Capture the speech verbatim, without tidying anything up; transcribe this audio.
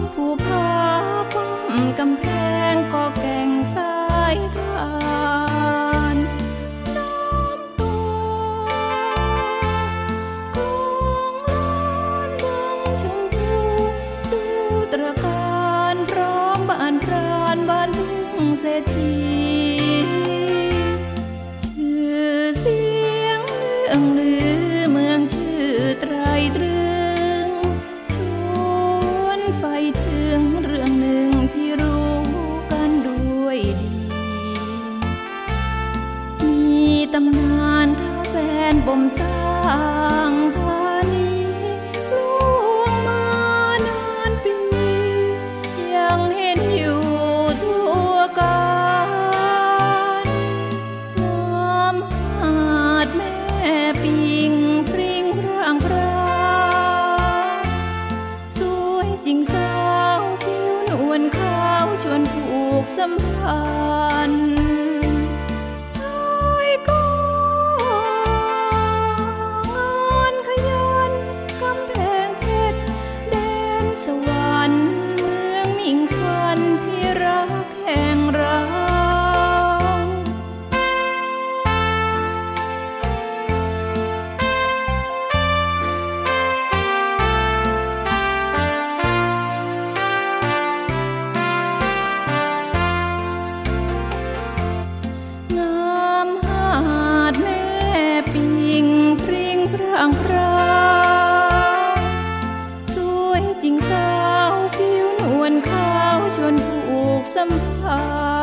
ภูผาป้อมกำแพงก็แก่งสายทานน้ำตกคลองลานวังชมพูดูตระการพร้อมบ้านพรานบ้านทุ่งเศรษฐีชื่อเสียงเรื่องลือเมืองชื่อไตรตรึงชวนไฟถึงเรื่องหนึ่งที่รู้กันด้วยดีมีตำนานท้าวแสนบ่มสร้างธานีล่วงมานานปียังเห็นอยู่ทั่วกันน้ำหาดแม่ปิงพริ้งพร่างพรางสวยจริงสาวผิวนวลขาวชวนผูกสัมพันธ์ชายก็งานขยันกำแพงเพชรแดนสวรรค์เมืองมิ่งขวัญที่รักแห่งเรา งามหาดแม่ปิงพริ้งพร่างพรางสวยจริงสาวผิวนวลขาวชวนผูกสัมพันธ์